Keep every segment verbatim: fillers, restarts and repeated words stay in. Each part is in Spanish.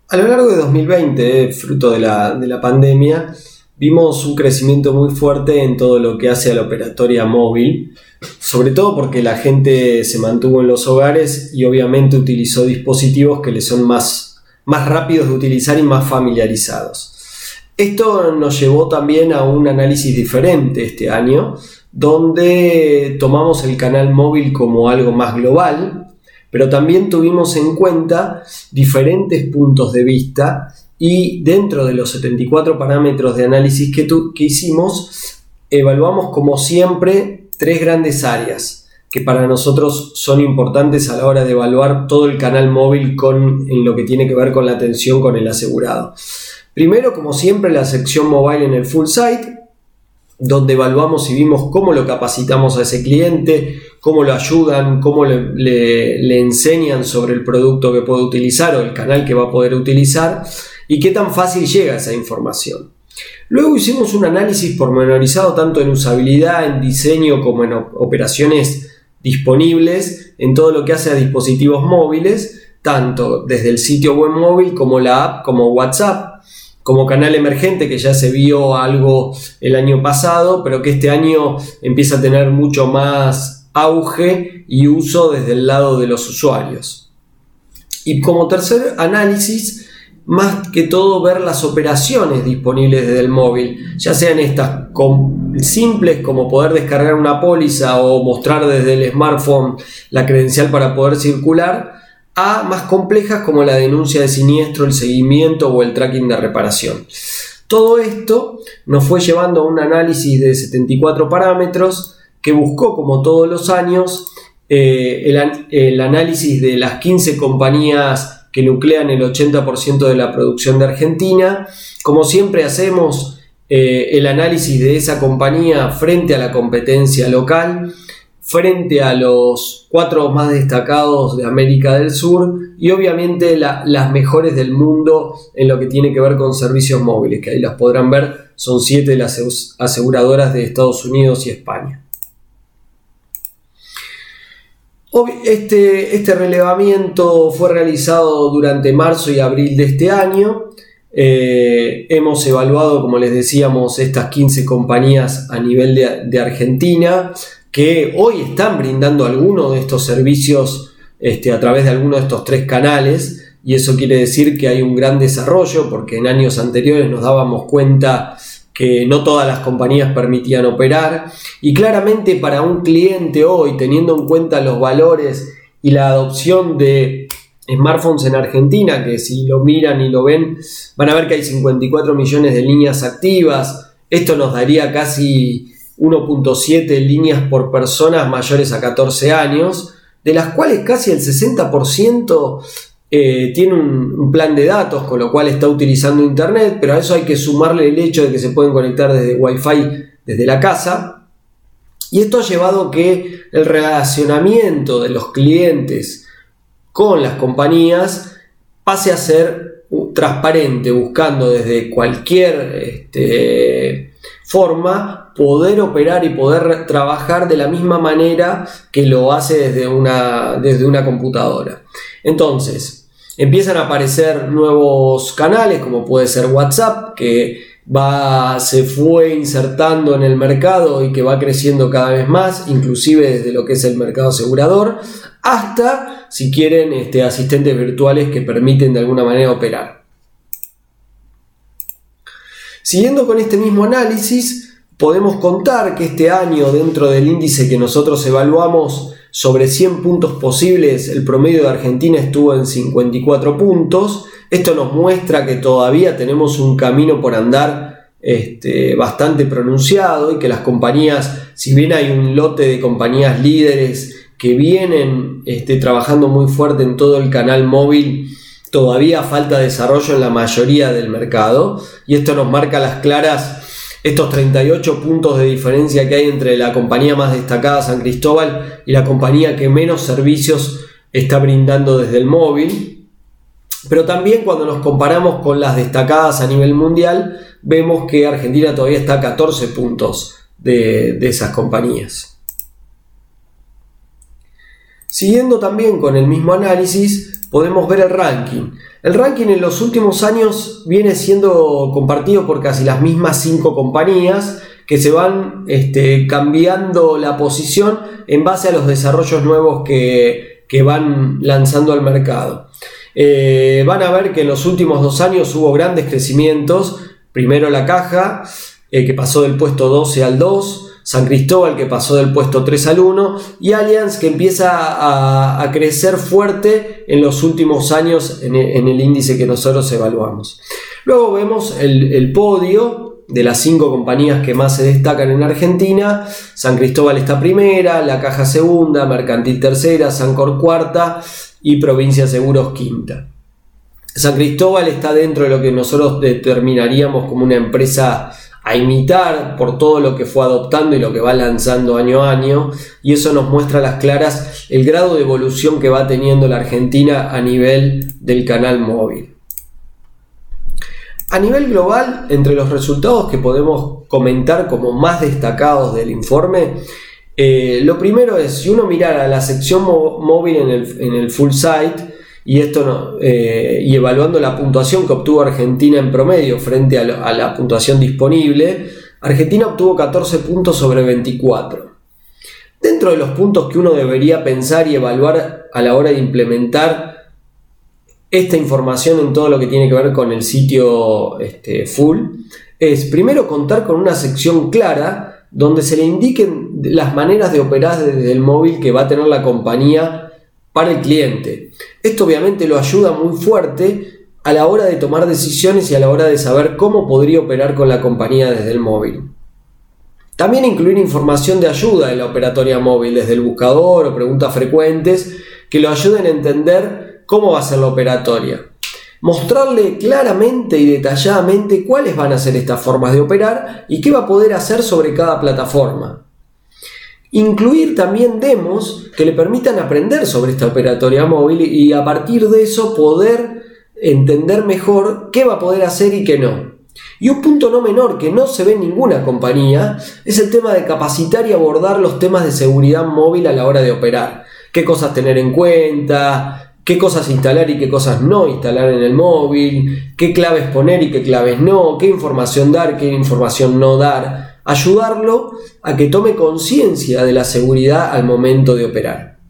A lo largo de dos mil veinte, fruto de la, de la pandemia, vimos un crecimiento muy fuerte en todo lo que hace a la operatoria móvil, sobre todo porque la gente se mantuvo en los hogares y obviamente utilizó dispositivos que les son más, más rápidos de utilizar y más familiarizados. Esto nos llevó también a un análisis diferente este año, donde tomamos el canal móvil como algo más global, pero también tuvimos en cuenta diferentes puntos de vista y dentro de los setenta y cuatro parámetros de análisis que, tu, que hicimos, evaluamos como siempre tres grandes áreas que para nosotros son importantes a la hora de evaluar todo el canal móvil con, en lo que tiene que ver con la atención con el asegurado. Primero, como siempre, la sección mobile en el full site, donde evaluamos y vimos cómo lo capacitamos a ese cliente, cómo lo ayudan, cómo le, le, le enseñan sobre el producto que puede utilizar o el canal que va a poder utilizar y qué tan fácil llega esa información. Luego hicimos un análisis pormenorizado tanto en usabilidad, en diseño como en operaciones disponibles en todo lo que hace a dispositivos móviles, tanto desde el sitio web móvil como la app, como WhatsApp, como canal emergente, que ya se vio algo el año pasado, pero que este año empieza a tener mucho más auge y uso desde el lado de los usuarios. Y como tercer análisis, más que todo ver las operaciones disponibles desde el móvil, ya sean estas simples como poder descargar una póliza o mostrar desde el smartphone la credencial para poder circular, a más complejas como la denuncia de siniestro, el seguimiento o el tracking de reparación. Todo esto nos fue llevando a un análisis de setenta y cuatro parámetros que buscó, como todos los años, eh, el, el análisis de las quince compañías que nuclean el ochenta por ciento de la producción de Argentina. Como siempre hacemos eh, el análisis de esa compañía frente a la competencia local, frente a los cuatro más destacados de América del Sur y obviamente la, las mejores del mundo en lo que tiene que ver con servicios móviles, que ahí las podrán ver, son siete de las aseguradoras de Estados Unidos y España. Este, este relevamiento fue realizado durante marzo y abril de este año. Eh, hemos evaluado, como les decíamos, estas quince compañías a nivel de, de Argentina, que hoy están brindando algunos de estos servicios este, a través de algunos de estos tres canales, y eso quiere decir que hay un gran desarrollo, porque en años anteriores nos dábamos cuenta que no todas las compañías permitían operar, y claramente para un cliente hoy, teniendo en cuenta los valores y la adopción de smartphones en Argentina, que si lo miran y lo ven van a ver que hay cincuenta y cuatro millones de líneas activas. Esto nos daría casi uno punto siete líneas por personas mayores a catorce años, de las cuales casi el sesenta por ciento eh, tiene un, un plan de datos, con lo cual está utilizando internet, pero a eso hay que sumarle el hecho de que se pueden conectar desde Wi-Fi desde la casa, y esto ha llevado a que el relacionamiento de los clientes con las compañías pase a ser transparente, buscando desde cualquier este, forma poder operar y poder trabajar de la misma manera que lo hace desde una, desde una computadora. Entonces, empiezan a aparecer nuevos canales, como puede ser WhatsApp, que va, se fue insertando en el mercado y que va creciendo cada vez más, inclusive desde lo que es el mercado asegurador, hasta, si quieren, este, asistentes virtuales que permiten de alguna manera operar. Siguiendo con este mismo análisis, podemos contar que este año, dentro del índice que nosotros evaluamos sobre cien puntos posibles, el promedio de Argentina estuvo en cincuenta y cuatro puntos. Esto nos muestra que todavía tenemos un camino por andar este, bastante pronunciado, y que las compañías, si bien hay un lote de compañías líderes que vienen este, trabajando muy fuerte en todo el canal móvil, todavía falta desarrollo en la mayoría del mercado, y esto nos marca a las claras estos treinta y ocho puntos de diferencia que hay entre la compañía más destacada, San Cristóbal, y la compañía que menos servicios está brindando desde el móvil. Pero también cuando nos comparamos con las destacadas a nivel mundial, vemos que Argentina todavía está a catorce puntos de, de esas compañías. Siguiendo también con el mismo análisis, podemos ver el ranking. El ranking en los últimos años viene siendo compartido por casi las mismas cinco compañías que se van este, cambiando la posición en base a los desarrollos nuevos que, que van lanzando al mercado. Eh, van a ver que en los últimos dos años hubo grandes crecimientos. Primero La Caja, eh, que pasó del puesto doce al dos, San Cristóbal, que pasó del puesto tres al uno, y Allianz, que empieza a, a crecer fuerte en los últimos años en el, en el índice que nosotros evaluamos. Luego vemos el, el podio de las cinco compañías que más se destacan en Argentina. San Cristóbal está primera, La Caja segunda, Mercantil tercera, Sancor cuarta y Provincia Seguros quinta. San Cristóbal está dentro de lo que nosotros determinaríamos como una empresa a imitar por todo lo que fue adoptando y lo que va lanzando año a año, y eso nos muestra a las claras el grado de evolución que va teniendo la Argentina a nivel del canal móvil. A nivel global, entre los resultados que podemos comentar como más destacados del informe, eh, lo primero es, si uno mirara la sección móvil en el, en el full site, y esto no, eh, y evaluando la puntuación que obtuvo Argentina en promedio frente a, lo, a la puntuación disponible, Argentina obtuvo catorce puntos sobre veinticuatro. Dentro de los puntos que uno debería pensar y evaluar a la hora de implementar esta información en todo lo que tiene que ver con el sitio este, full, es primero contar con una sección clara donde se le indiquen las maneras de operar desde el móvil que va a tener la compañía para el cliente. Esto obviamente lo ayuda muy fuerte a la hora de tomar decisiones y a la hora de saber cómo podría operar con la compañía desde el móvil. También incluir información de ayuda de la operatoria móvil desde el buscador o preguntas frecuentes que lo ayuden a entender cómo va a ser la operatoria. Mostrarle claramente y detalladamente cuáles van a ser estas formas de operar y qué va a poder hacer sobre cada plataforma. Incluir también demos que le permitan aprender sobre esta operatoria móvil y a partir de eso poder entender mejor qué va a poder hacer y qué no. Y un punto no menor que no se ve en ninguna compañía es el tema de capacitar y abordar los temas de seguridad móvil a la hora de operar. Qué cosas tener en cuenta, qué cosas instalar y qué cosas no instalar en el móvil, qué claves poner y qué claves no, qué información dar, qué información no dar. Ayudarlo a que tome conciencia de la seguridad al momento de operar.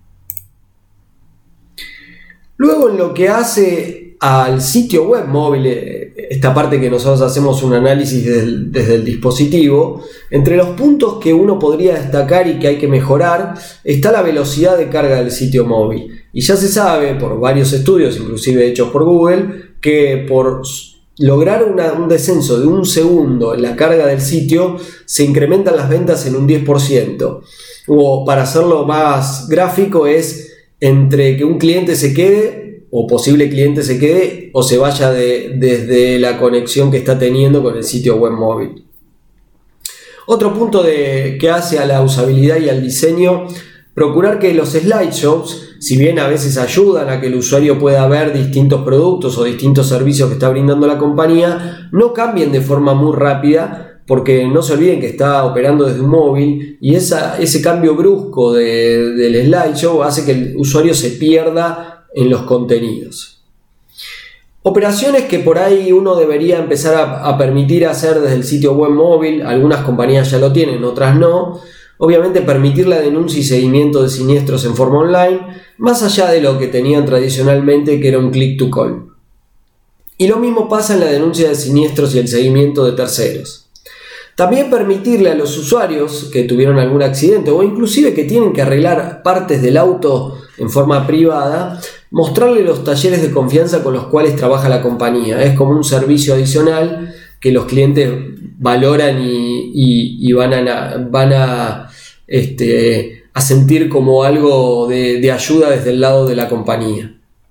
Luego, en lo que hace al sitio web móvil, esta parte que nosotros hacemos un análisis desde el, desde el dispositivo, entre los puntos que uno podría destacar y que hay que mejorar está la velocidad de carga del sitio móvil. Y ya se sabe por varios estudios, inclusive hechos por Google, que por lograr una, un descenso de un segundo en la carga del sitio se incrementan las ventas en un diez por ciento. O para hacerlo más gráfico es entre que un cliente se quede o posible cliente se quede o se vaya de, desde la conexión que está teniendo con el sitio web móvil. Otro punto de, que hace a la usabilidad y al diseño, procurar que los slideshows, si bien a veces ayudan a que el usuario pueda ver distintos productos o distintos servicios que está brindando la compañía, no cambien de forma muy rápida, porque no se olviden que está operando desde un móvil y esa, ese cambio brusco de, del slideshow hace que el usuario se pierda en los contenidos. Operaciones que por ahí uno debería empezar a, a permitir hacer desde el sitio web móvil, algunas compañías ya lo tienen, otras no. Obviamente permitir la denuncia y seguimiento de siniestros en forma online, más allá de lo que tenían tradicionalmente, que era un click to call. Y lo mismo pasa en la denuncia de siniestros y el seguimiento de terceros. También permitirle a los usuarios que tuvieron algún accidente o inclusive que tienen que arreglar partes del auto en forma privada, mostrarle los talleres de confianza con los cuales trabaja la compañía. Es como un servicio adicional que los clientes valoran y, y, y van a, van a, este, a sentir como algo de, de ayuda desde el lado de la compañía.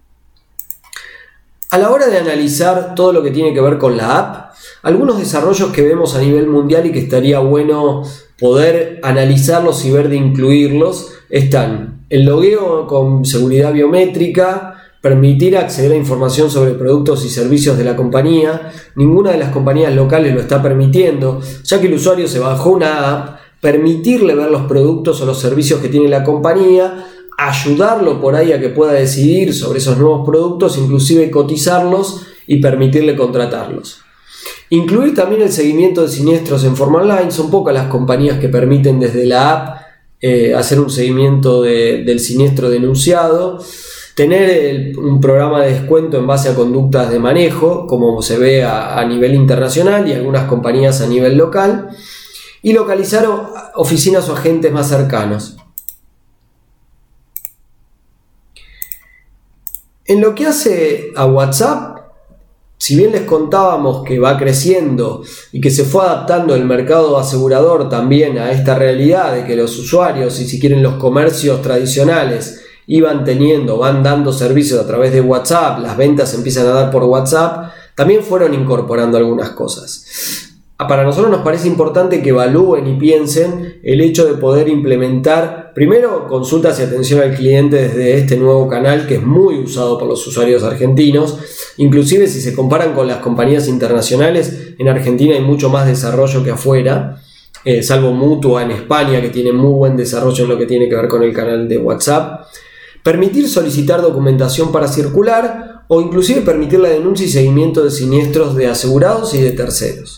A la hora de analizar todo lo que tiene que ver con la app, algunos desarrollos que vemos a nivel mundial y que estaría bueno poder analizarlos y ver de incluirlos están el logueo con seguridad biométrica, permitir acceder a información sobre productos y servicios de la compañía. Ninguna de las compañías locales lo está permitiendo, ya que el usuario se bajó una app, permitirle ver los productos o los servicios que tiene la compañía, ayudarlo por ahí a que pueda decidir sobre esos nuevos productos, inclusive cotizarlos y permitirle contratarlos. Incluir también el seguimiento de siniestros en forma online. Son pocas las compañías que permiten desde la app eh, hacer un seguimiento de, del siniestro denunciado. Tener el, un programa de descuento en base a conductas de manejo, como se ve a, a nivel internacional y algunas compañías a nivel local. Y localizar oficinas o agentes más cercanos. En lo que hace a WhatsApp, si bien les contábamos que va creciendo y que se fue adaptando el mercado asegurador también a esta realidad de que los usuarios y si quieren los comercios tradicionales iban teniendo, van dando servicios a través de WhatsApp, las ventas se empiezan a dar por WhatsApp, también fueron incorporando algunas cosas. Para nosotros nos parece importante que evalúen y piensen el hecho de poder implementar primero consultas y atención al cliente desde este nuevo canal que es muy usado por los usuarios argentinos. Inclusive si se comparan con las compañías internacionales, en Argentina hay mucho más desarrollo que afuera, eh, salvo Mutua en España, que tiene muy buen desarrollo en lo que tiene que ver con el canal de WhatsApp. Permitir solicitar documentación para circular o inclusive permitir la denuncia y seguimiento de siniestros de asegurados y de terceros.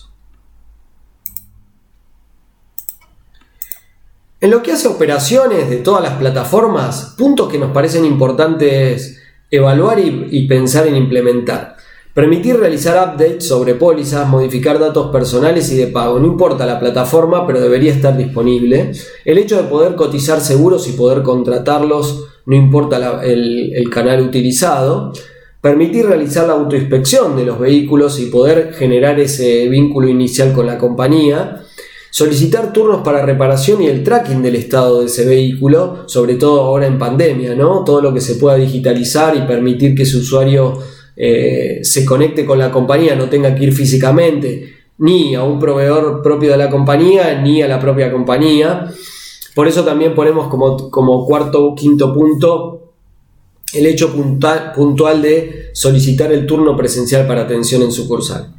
En lo que hace a operaciones de todas las plataformas, puntos que nos parecen importantes evaluar y, y pensar en implementar. Permitir realizar updates sobre pólizas, modificar datos personales y de pago. No importa la plataforma, pero debería estar disponible. El hecho de poder cotizar seguros y poder contratarlos, no importa la, el, el canal utilizado. Permitir realizar la autoinspección de los vehículos y poder generar ese vínculo inicial con la compañía. Solicitar turnos para reparación y el tracking del estado de ese vehículo, sobre todo ahora en pandemia, ¿no? Todo lo que se pueda digitalizar y permitir que ese usuario eh, se conecte con la compañía, no tenga que ir físicamente ni a un proveedor propio de la compañía ni a la propia compañía. Por eso también ponemos como, como cuarto o quinto punto el hecho puntual, puntual de solicitar el turno presencial para atención en sucursal.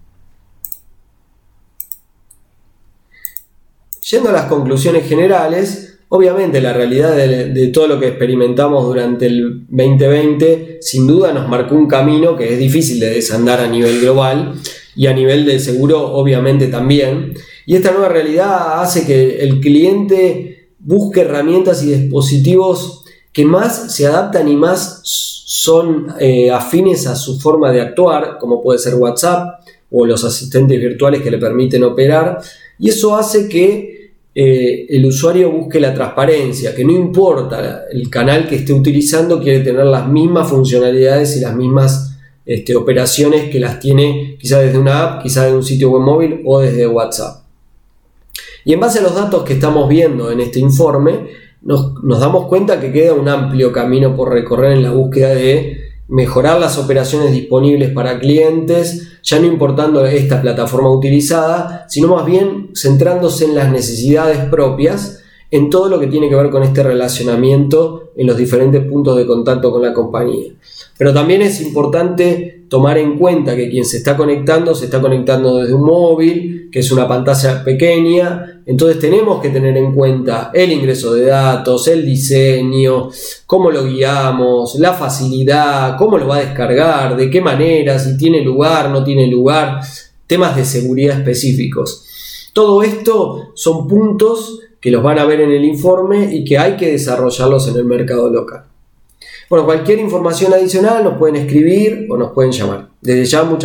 Yendo a las conclusiones generales, obviamente la realidad de, de todo lo que experimentamos durante el veinte veinte sin duda nos marcó un camino que es difícil de desandar a nivel global y a nivel de seguro obviamente también. Y esta nueva realidad hace que el cliente busque herramientas y dispositivos que más se adaptan y más son eh, afines a su forma de actuar, como puede ser WhatsApp o los asistentes virtuales que le permiten operar, y eso hace que eh, el usuario busque la transparencia, que no importa el canal que esté utilizando, quiere tener las mismas funcionalidades y las mismas este, operaciones que las tiene quizá desde una app, quizá de un sitio web móvil o desde WhatsApp. Y en base a los datos que estamos viendo en este informe, nos, nos damos cuenta que queda un amplio camino por recorrer en la búsqueda de mejorar las operaciones disponibles para clientes, ya no importando esta plataforma utilizada, sino más bien centrándose en las necesidades propias, en todo lo que tiene que ver con este relacionamiento en los diferentes puntos de contacto con la compañía. Pero también es importante tomar en cuenta que quien se está conectando, se está conectando desde un móvil, que es una pantalla pequeña, entonces tenemos que tener en cuenta el ingreso de datos, el diseño, cómo lo guiamos, la facilidad, cómo lo va a descargar, de qué manera, si tiene lugar, no tiene lugar, temas de seguridad específicos. Todo esto son puntos que los van a ver en el informe y que hay que desarrollarlos en el mercado local. Bueno, cualquier información adicional nos pueden escribir o nos pueden llamar. Desde ya, muchas